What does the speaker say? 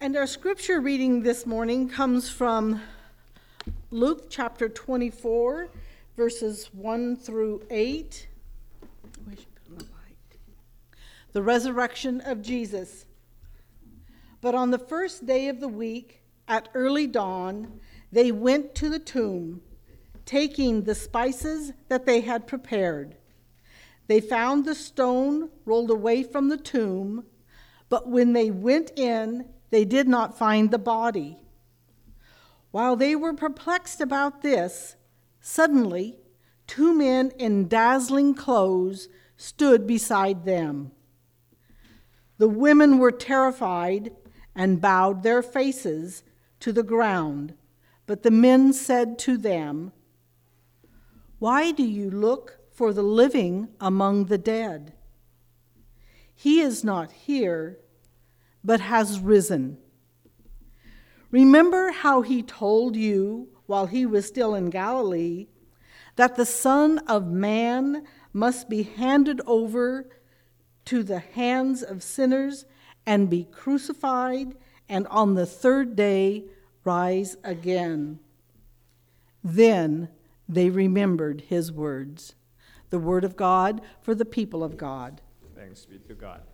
And our scripture reading this morning comes from Luke chapter 24, verses 1 through 8. Where's she put on the light? The resurrection of Jesus. But on the first day of the week, at early dawn, they went to the tomb, taking the spices that they had prepared. They found the stone rolled away from the tomb, but when they went in, they did not find the body. While they were perplexed about this, suddenly 2 men in dazzling clothes stood beside them. The women were terrified and bowed their faces to the ground, but the men said to them, "Why do you look for the living among the dead? He is not here, but has risen. Remember how he told you while he was still in Galilee that the Son of Man must be handed over to the hands of sinners and be crucified, and on the 3rd day rise again." Then they remembered his words. The word of God for the people of God. Thanks be to God.